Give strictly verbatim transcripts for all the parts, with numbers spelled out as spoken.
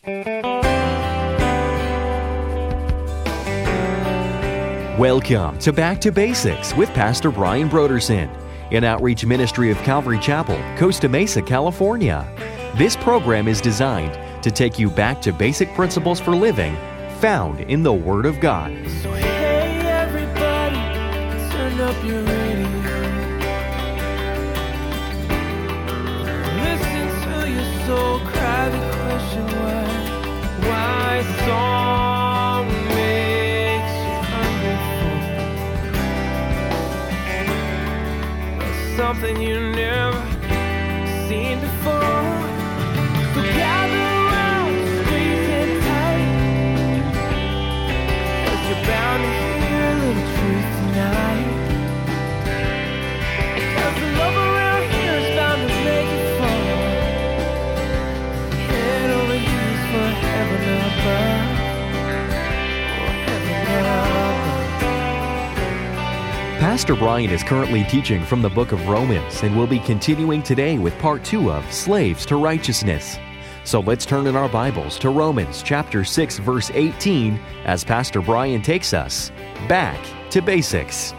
Welcome to Back to Basics with Pastor Brian Brodersen, an outreach ministry of Calvary Chapel, Costa Mesa, California. This program is designed to take you back to basic principles for living found in the Word of God. So hey everybody, turn up your radio. Listen to your soul cry the question why, why song makes you hungry for. There's something you never seen before. So gather around, squeeze it tight. You're bound to hear a little truth tonight. Cause the love around here is bound to make you fall. Head over heels for heaven above. Oh, heaven above. Pastor Brian is currently teaching from the book of Romans and will be continuing today with part two of Slaves to Righteousness. So let's turn in our Bibles to Romans chapter six, verse eighteen, as Pastor Brian takes us back to basics.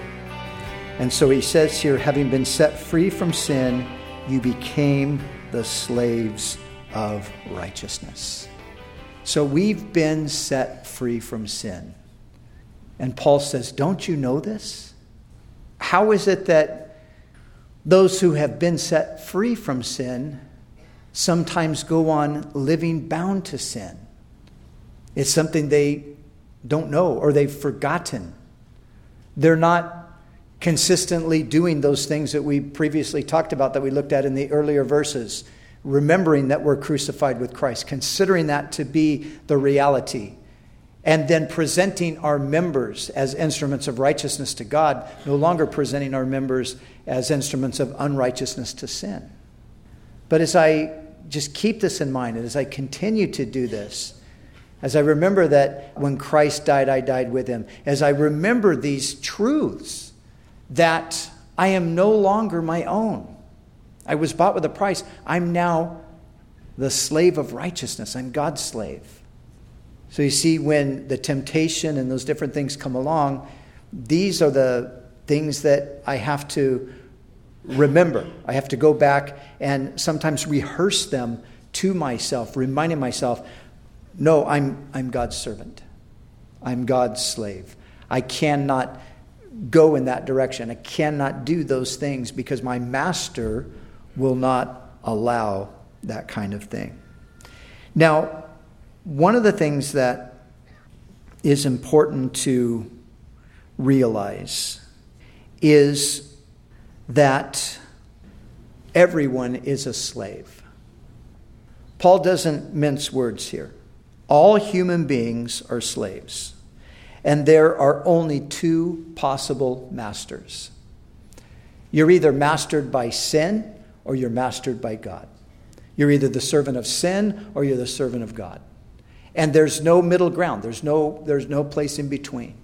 And so he says here, having been set free from sin, you became the slaves of righteousness. So we've been set free from sin. And Paul says, don't you know this? How is it that those who have been set free from sin sometimes go on living bound to sin? It's something they don't know or they've forgotten. They're not consistently doing those things that we previously talked about, that we looked at in the earlier verses. Remembering that we're crucified with Christ, considering that to be the reality, and then presenting our members as instruments of righteousness to God, no longer presenting our members as instruments of unrighteousness to sin. But as I just keep this in mind, and as I continue to do this, as I remember that when Christ died, I died with him, as I remember these truths, that I am no longer my own. I was bought with a price. I'm now the slave of righteousness. I'm God's slave. So you see, when the temptation and those different things come along, these are the things that I have to remember. I have to go back and sometimes rehearse them to myself, reminding myself, no, I'm I'm God's servant. I'm God's slave. I cannot go in that direction. I cannot do those things because my master will not allow that kind of thing. Now, one of the things that is important to realize is that everyone is a slave. Paul doesn't mince words here. All human beings are slaves. And there are only two possible masters. You're either mastered by sin or you're mastered by God. You're either the servant of sin or you're the servant of God. And there's no middle ground. There's no, there's no place in between.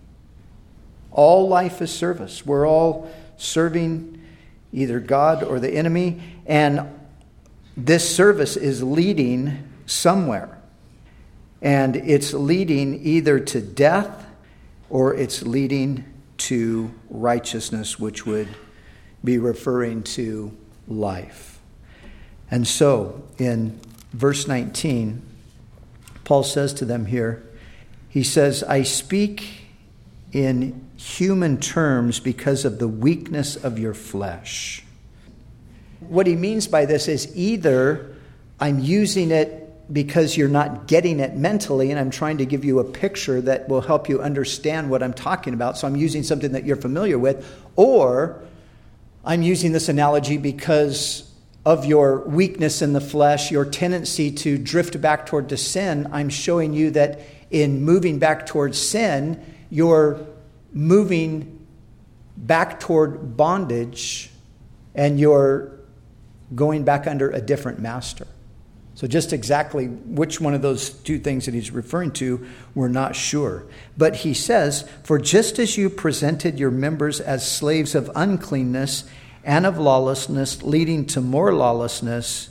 All life is service. We're all serving either God or the enemy. And this service is leading somewhere. And it's leading either to death or it's leading to righteousness, which would be referring to life. And so, in verse nineteen, Paul says to them here, he says, I speak in human terms because of the weakness of your flesh. What he means by this is either I'm using it because you're not getting it mentally, and I'm trying to give you a picture that will help you understand what I'm talking about, so I'm using something that you're familiar with, or I'm using this analogy because of your weakness in the flesh, your tendency to drift back toward the sin. I'm showing you that in moving back towards sin, you're moving back toward bondage and you're going back under a different master. So just exactly which one of those two things that he's referring to, we're not sure. But he says, for just as you presented your members as slaves of uncleanness and of lawlessness, leading to more lawlessness,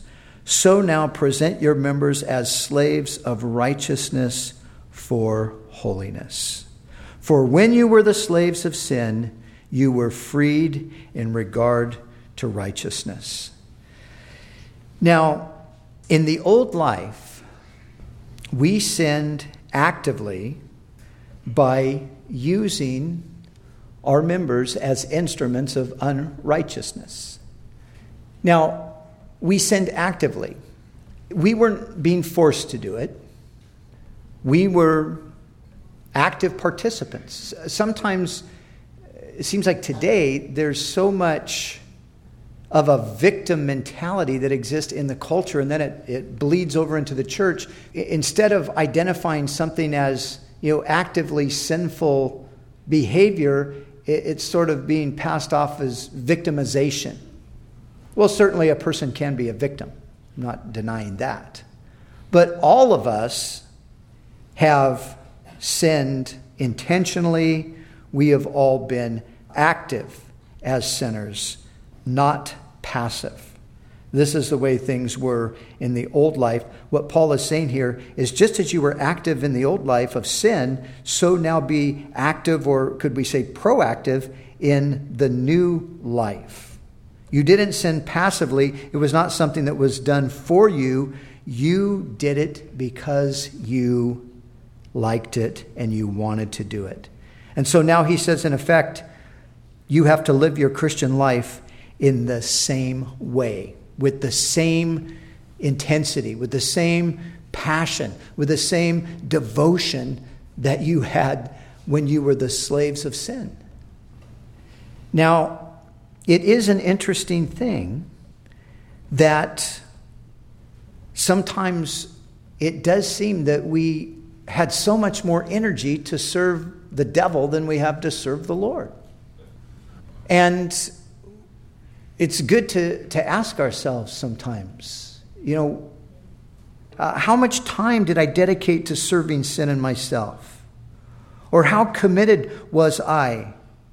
So now present your members as slaves of righteousness for holiness. For when you were the slaves of sin, you were freed in regard to righteousness. Now, in the old life, we sinned actively by using our members as instruments of unrighteousness. Now, we sinned actively. We weren't being forced to do it. We were active participants. Sometimes it seems like today there's so much of a victim mentality that exists in the culture, and then it, it bleeds over into the church. Instead of identifying something as, you know, actively sinful behavior, it, it's sort of being passed off as victimization. Well, certainly a person can be a victim. I'm not denying that. But all of us have sinned intentionally. We have all been active as sinners, not passive. This is the way things were in the old life. What Paul is saying here is, just as you were active in the old life of sin, so now be active, or could we say proactive, in the new life. You didn't sin passively. It was not something that was done for you. You did it because you liked it and you wanted to do it. And so now he says, in effect, you have to live your Christian life in the same way, with the same intensity, with the same passion, with the same devotion that you had when you were the slaves of sin. Now, it is an interesting thing that sometimes it does seem that we had so much more energy to serve the devil than we have to serve the Lord. And it's good to, to ask ourselves sometimes, you know, uh, how much time did I dedicate to serving sin in myself? Or how committed was I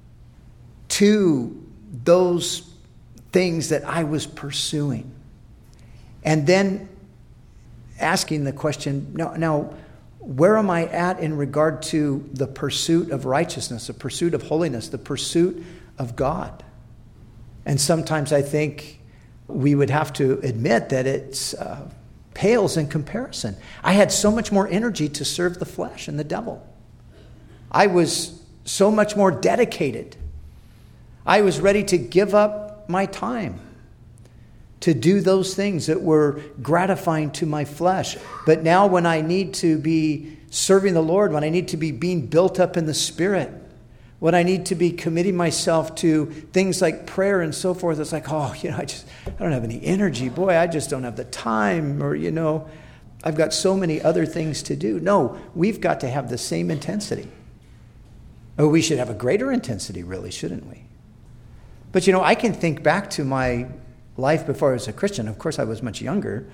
to those things that I was pursuing? And then asking the question, now, now where am I at in regard to the pursuit of righteousness, the pursuit of holiness, the pursuit of God? And sometimes I think we would have to admit that it uh, pales in comparison. I had so much more energy to serve the flesh and the devil. I was so much more dedicated. I was ready to give up my time to do those things that were gratifying to my flesh. But now when I need to be serving the Lord, when I need to be being built up in the Spirit, when I need to be committing myself to things like prayer and so forth, it's like, oh, you know, I just, I don't have any energy. Boy, I just don't have the time. Or, you know, I've got so many other things to do. No, we've got to have the same intensity. Oh, we should have a greater intensity, really, shouldn't we? But, you know, I can think back to my life before I was a Christian. Of course, I was much younger.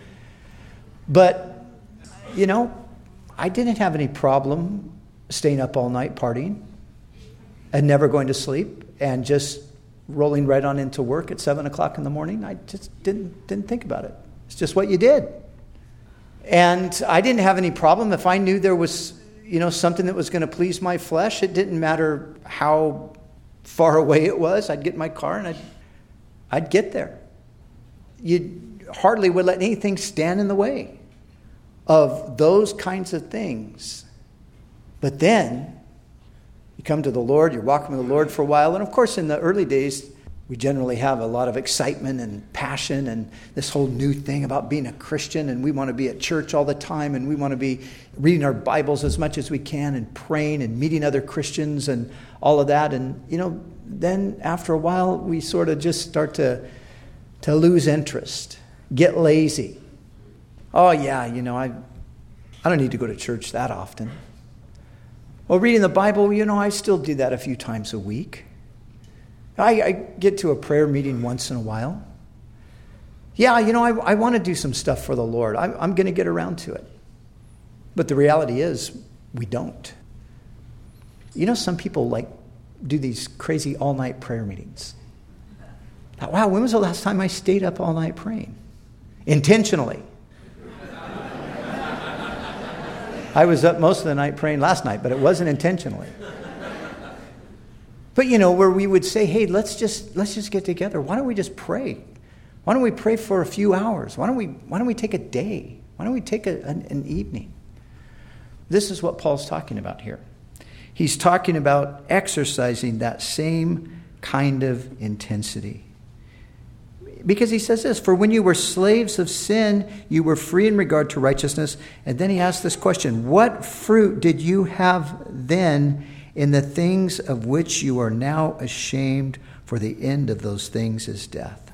But, you know, I didn't have any problem staying up all night partying and never going to sleep and just rolling right on into work at seven o'clock in the morning. I just didn't didn't think about it. It's just what you did. And I didn't have any problem if I knew there was, you know, something that was going to please my flesh. It didn't matter how far away it was. I'd get in my car and I'd, I'd get there. You hardly would let anything stand in the way of those kinds of things. But then you come to the Lord, you're walking with the Lord for a while. And of course, in the early days, we generally have a lot of excitement and passion and this whole new thing about being a Christian. And we want to be at church all the time. And we want to be reading our Bibles as much as we can and praying and meeting other Christians and all of that. And, you know, then after a while, we sort of just start to, to lose interest, get lazy. Oh, yeah, you know, I, I don't need to go to church that often. Well, reading the Bible, you know, I still do that a few times a week. I, I get to a prayer meeting once in a while. Yeah, you know, I, I want to do some stuff for the Lord. I, I'm going to get around to it. But the reality is, we don't. You know, some people like do these crazy all-night prayer meetings. Wow, when was the last time I stayed up all night praying? Intentionally. I was up most of the night praying last night, but it wasn't intentionally. But you know, where we would say, hey, let's just let's just get together. Why don't we just pray? Why don't we pray for a few hours? Why don't we why don't we take a day? Why don't we take a, an, an evening? This is what Paul's talking about here. He's talking about exercising that same kind of intensity. Because he says this, for when you were slaves of sin, you were free in regard to righteousness. And then he asks this question, what fruit did you have then in the things of which you are now ashamed? For the end of those things is death.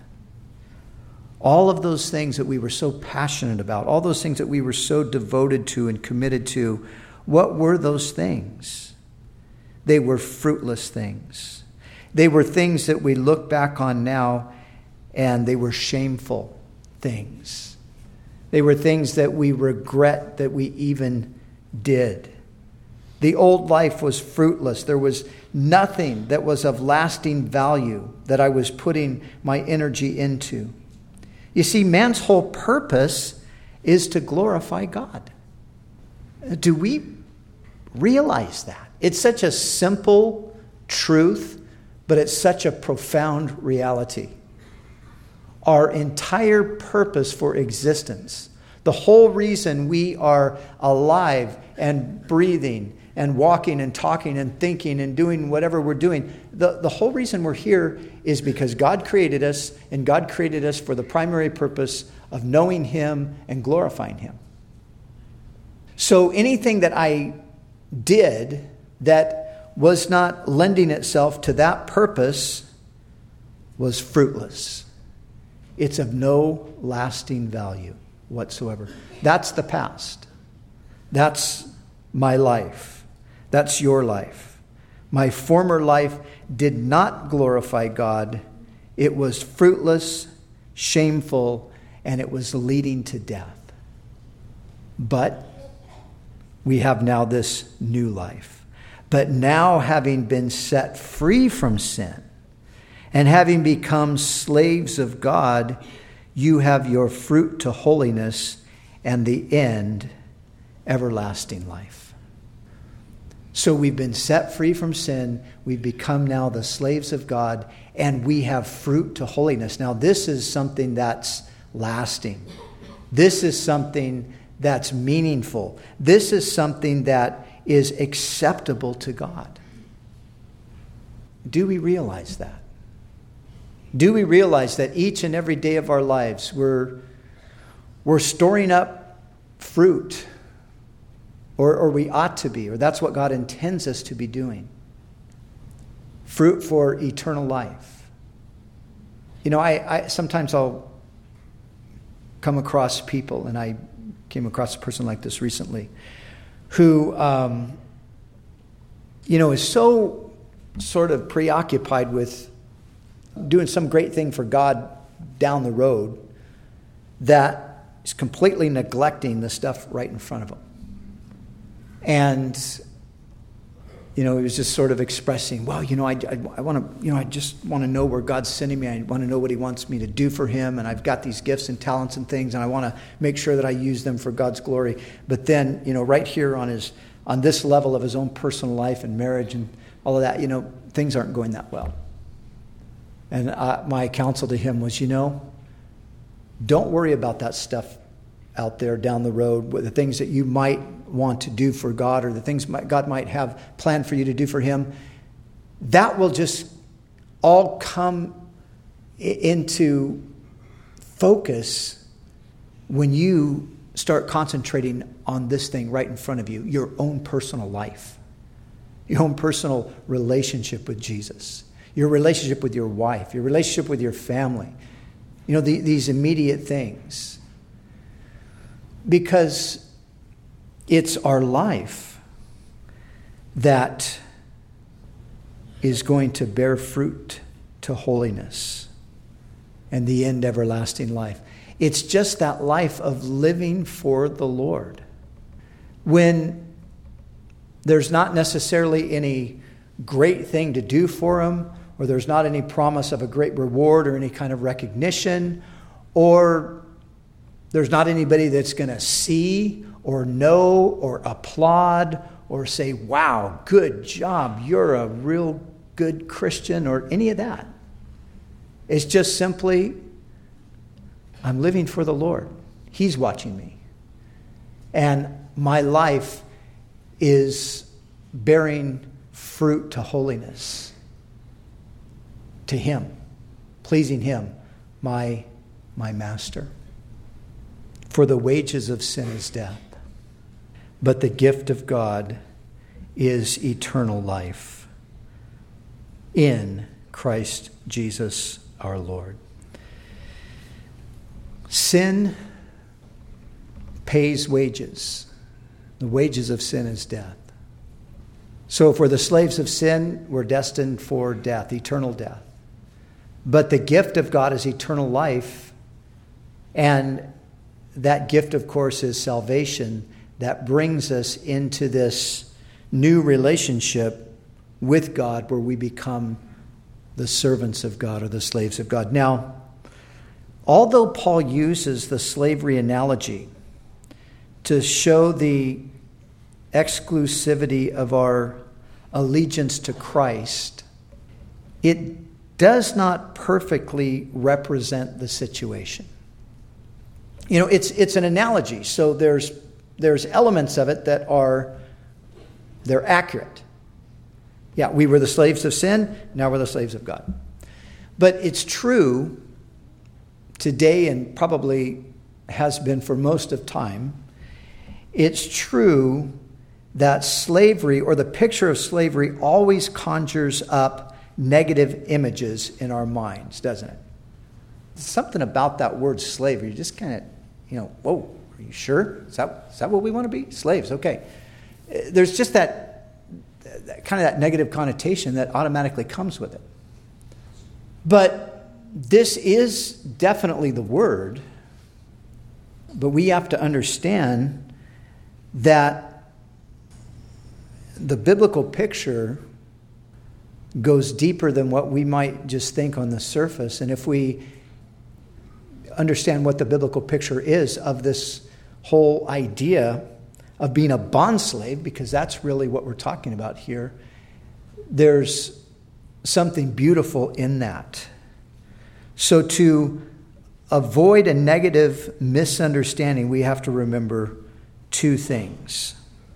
All of those things that we were so passionate about, all those things that we were so devoted to and committed to, what were those things? They were fruitless things. They were things that we look back on now, and they were shameful things. They were things that we regret that we even did. The old life was fruitless. There was nothing that was of lasting value that I was putting my energy into. You see, man's whole purpose is to glorify God. Do we realize that? It's such a simple truth, but it's such a profound reality. Our entire purpose for existence, the whole reason we are alive and breathing and walking and talking and thinking and doing whatever we're doing, the, the whole reason we're here is because God created us, and God created us for the primary purpose of knowing Him and glorifying Him. So anything that I did that was not lending itself to that purpose was fruitless. It's of no lasting value whatsoever. That's the past. That's my life. That's your life. My former life did not glorify God. It was fruitless, shameful, and it was leading to death. But we have now this new life. But now, having been set free from sin, and having become slaves of God, you have your fruit to holiness, and the end, everlasting life. So we've been set free from sin. We've become now the slaves of God, and we have fruit to holiness. Now, this is something that's lasting. This is something that's meaningful. This is something that is acceptable to God. Do we realize that? Do we realize that each and every day of our lives we're, we're storing up fruit, or, or we ought to be, or that's what God intends us to be doing? Fruit for eternal life. You know, I, I sometimes I'll come across people, and I came across a person like this recently, who, um, you know, is so sort of preoccupied with doing some great thing for God down the road that is completely neglecting the stuff right in front of him. And, you know, he was just sort of expressing, well, you know, I, I, I want to, you know, I just want to know where God's sending me. I want to know what He wants me to do for Him. And I've got these gifts and talents and things, and I want to make sure that I use them for God's glory. But then, you know, right here on his, on this level of his own personal life and marriage and all of that, you know, things aren't going that well. And uh, my counsel to him was, you know, don't worry about that stuff out there down the road, the things that you might want to do for God, or the things God might have planned for you to do for Him. That will just all come into focus when you start concentrating on this thing right in front of you, your own personal life, your own personal relationship with Jesus, your relationship with your wife, your relationship with your family, you know, the, these immediate things. Because it's our life that is going to bear fruit to holiness and the end, everlasting life. It's just that life of living for the Lord. When there's not necessarily any great thing to do for Him, or there's not any promise of a great reward or any kind of recognition, or There's not anybody that's going to see or know or applaud or say, wow, good job, you're a real good Christian, or any of that. It's just simply, I'm living for the Lord. He's watching me. And my life is bearing fruit to holiness, to Him, pleasing Him, my, my Master. For the wages of sin is death, but the gift of God is eternal life in Christ Jesus our Lord. Sin pays wages. The wages of sin is death. So if we're the slaves of sin, we're destined for death, eternal death. But the gift of God is eternal life, and that gift, of course, is salvation that brings us into this new relationship with God where we become the servants of God or the slaves of God. Now, although Paul uses the slavery analogy to show the exclusivity of our allegiance to Christ, it does not perfectly represent the situation. You know, it's it's an analogy, so there's there's elements of it that are they're accurate. Yeah, we were the slaves of sin, now we're the slaves of God. But it's true today, and probably has been for most of time, it's true that slavery, or the picture of slavery, always conjures up negative images in our minds, doesn't it? Something about that word slavery, you just kind of, you know, whoa, are you sure? Is that, is that what we want to be? Slaves, okay. There's just that, that kind of that negative connotation that automatically comes with it. But this is definitely the word, but we have to understand that the biblical picture goes deeper than what we might just think on the surface. And if we understand what the biblical picture is of this whole idea of being a bondslave, because that's really what we're talking about here, there's something beautiful in that. So to avoid a negative misunderstanding, we have to remember two things.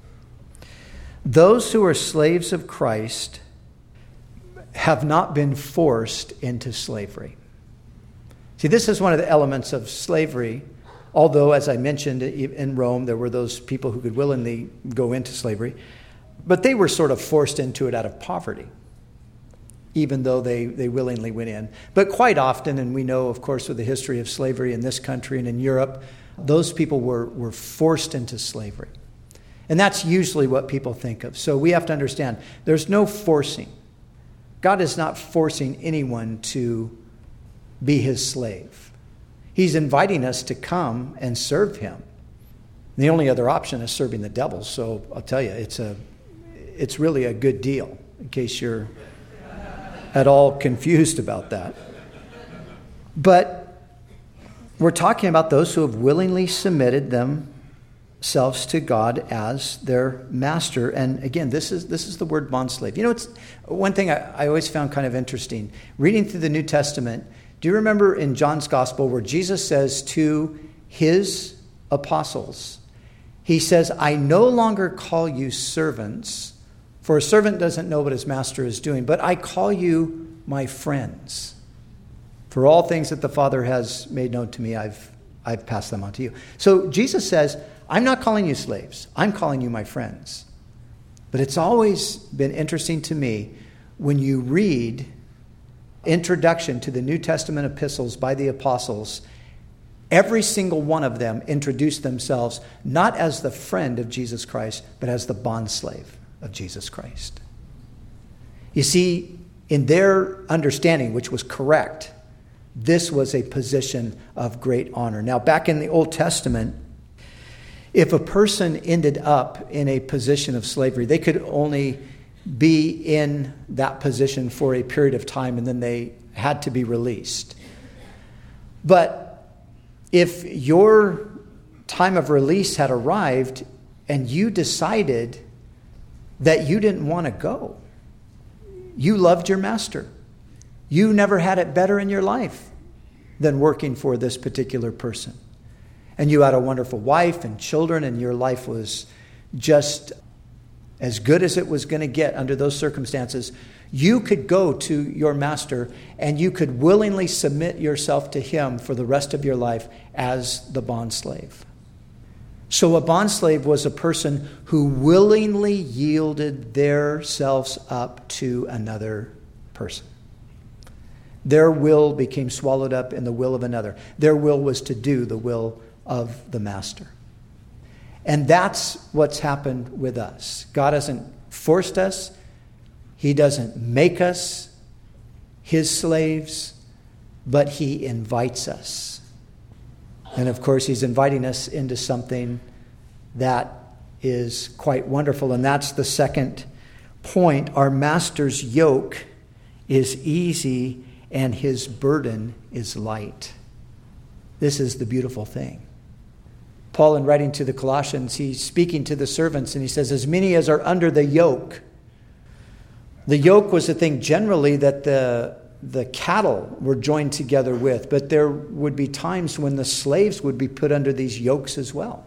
Those who are slaves of Christ have not been forced into slavery. See, this is one of the elements of slavery, although, as I mentioned, in Rome, there were those people who could willingly go into slavery, but they were sort of forced into it out of poverty, even though they, they willingly went in. But quite often, and we know, of course, with the history of slavery in this country and in Europe, those people were, were forced into slavery. And that's usually what people think of. So we have to understand, there's no forcing. God is not forcing anyone to be his slave. He's inviting us to come and serve him. The only other option is serving the devil. So I'll tell you, it's a, it's really a good deal, in case you're at all confused about that. But we're talking about those who have willingly submitted themselves to God as their master. And again, this is this is the word bondslave. You know, it's one thing I, I always found kind of interesting. Reading through the New Testament, do you remember in John's Gospel where Jesus says to his apostles, he says, I no longer call you servants, for a servant doesn't know what his master is doing, but I call you my friends. For all things that the Father has made known to me, I've I've passed them on to you. So Jesus says, I'm not calling you slaves. I'm calling you my friends. But it's always been interesting to me when you read introduction to the New Testament epistles by the apostles, every single one of them introduced themselves not as the friend of Jesus Christ, but as the bondslave of Jesus Christ. You see, in their understanding, which was correct, this was a position of great honor. Now, back in the Old Testament, if a person ended up in a position of slavery, they could only be in that position for a period of time, and then they had to be released. But If your time of release had arrived and you decided that you didn't want to go, you loved your master, you never had it better in your life than working for this particular person, and you had a wonderful wife and children, and your life was just as good as it was going to get under those circumstances, you could go to your master and you could willingly submit yourself to him for the rest of your life as the bondslave. So a bondslave was a person who willingly yielded themselves up to another person. Their will became swallowed up in the will of another. Their will was to do the will of the master. And that's what's happened with us. God hasn't forced us. He doesn't make us his slaves, but he invites us. And of course, he's inviting us into something that is quite wonderful. And that's the second point. Our master's yoke is easy and his burden is light. This is the beautiful thing. Paul, in writing to the Colossians, he's speaking to the servants and he says, as many as are under the yoke. The yoke was a thing generally that the, the cattle were joined together with, but there would be times when the slaves would be put under these yokes as well.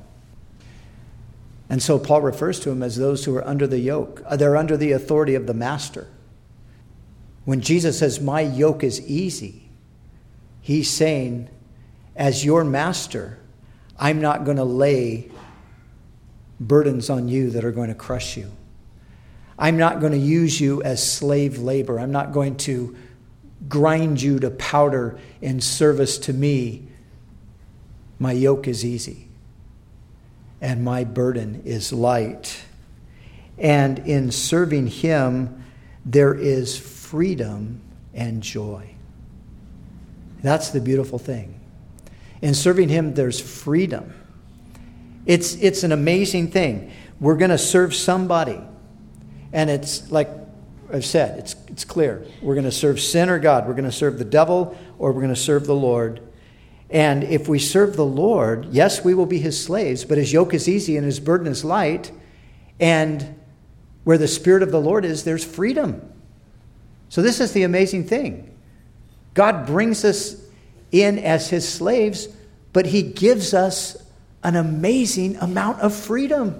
And so Paul refers to them as those who are under the yoke. They're under the authority of the master. When Jesus says, my yoke is easy, he's saying, as your master, I'm not going to lay burdens on you that are going to crush you. I'm not going to use you as slave labor. I'm not going to grind you to powder in service to me. My yoke is easy, and my burden is light. And in serving him, there is freedom and joy. That's the beautiful thing. In serving him, there's freedom. It's, it's an amazing thing. We're going to serve somebody. And it's like I've said, it's, it's clear. We're going to serve sin or God. We're going to serve the devil or we're going to serve the Lord. And if we serve the Lord, yes, we will be his slaves, but his yoke is easy and his burden is light. And where the Spirit of the Lord is, there's freedom. So this is the amazing thing. God brings us in as his slaves, but he gives us an amazing amount of freedom.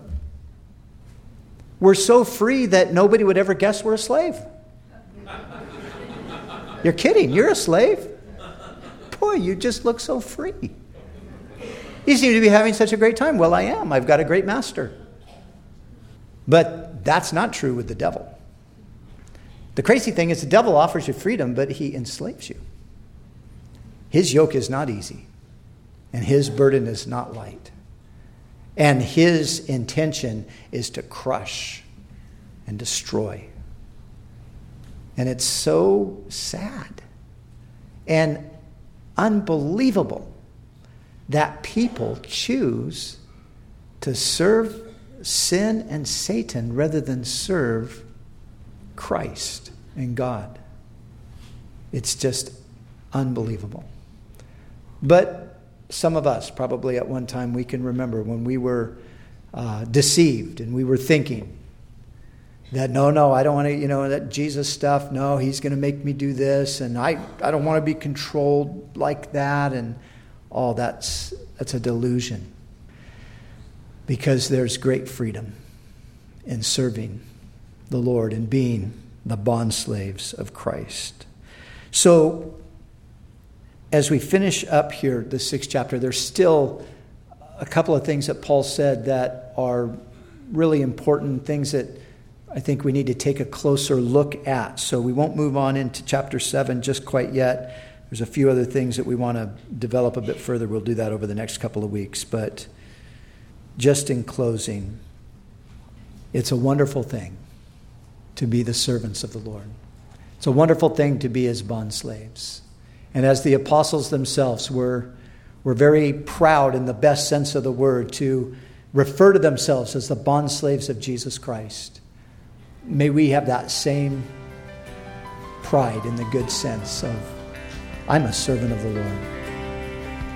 We're so free that nobody would ever guess we're a slave. You're kidding. You're a slave? Boy, you just look so free. You seem to be having such a great time. Well, I am. I've got a great master. But that's not true with the devil. The crazy thing is the devil offers you freedom, but he enslaves you. His yoke is not easy, and his burden is not light. And his intention is to crush and destroy. And it's so sad and unbelievable that people choose to serve sin and Satan rather than serve Christ and God. It's just unbelievable. But some of us, probably at one time, we can remember when we were uh, deceived and we were thinking that, no, no, I don't want to, you know, that Jesus stuff, no, he's going to make me do this, and I, I don't want to be controlled like that, and all that's, that's a delusion. Because there's great freedom in serving the Lord and being the bondslaves of Christ. So, as we finish up here, the sixth chapter, there's still a couple of things that Paul said that are really important, things that I think we need to take a closer look at. So we won't move on into chapter seven just quite yet. There's a few other things that we want to develop a bit further. We'll do that over the next couple of weeks. But just in closing, it's a wonderful thing to be the servants of the Lord. It's a wonderful thing to be his bondslaves. And as the apostles themselves were, were very proud in the best sense of the word to refer to themselves as the bondslaves of Jesus Christ, may we have that same pride in the good sense of, I'm a servant of the Lord.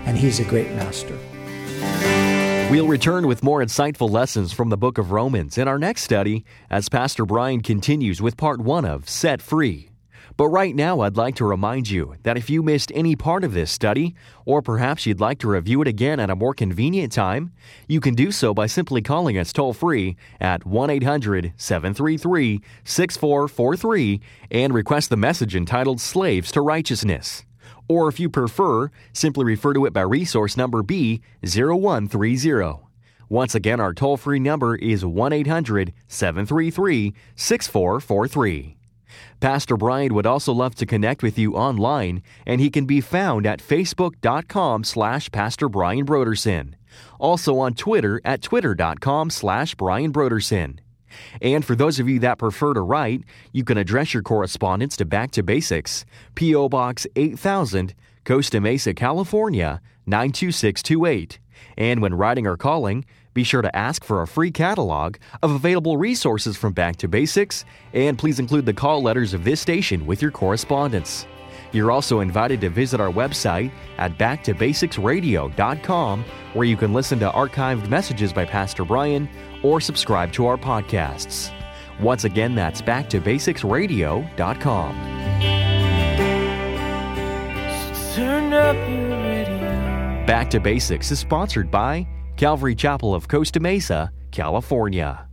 and He's a great master. We'll return with more insightful lessons from the book of Romans in our next study as Pastor Brian continues with part one of Set Free. But right now, I'd like to remind you that if you missed any part of this study, or perhaps you'd like to review it again at a more convenient time, you can do so by simply calling us toll-free at one eight hundred seven three three six four four three and request the message entitled Slaves to Righteousness. Or if you prefer, simply refer to it by resource number B zero one three zero. Once again, our toll-free number is one eight hundred seven three three six four four three. Pastor Brian would also love to connect with you online, and he can be found at facebook.com slash Pastor Brian Brodersen. Also on Twitter at twitter.com slash Brian Brodersen. And for those of you that prefer to write, you can address your correspondence to Back to Basics, P O. Box eight thousand, Costa Mesa, California, nine two six two eight. And when writing or calling, be sure to ask for a free catalog of available resources from Back to Basics, and please include the call letters of this station with your correspondence. You're also invited to visit our website at back to basics radio dot com, where you can listen to archived messages by Pastor Brian or subscribe to our podcasts. Once again, that's back to basics radio dot com. So turn up your radio. Back to Basics is sponsored by Calvary Chapel of Costa Mesa, California.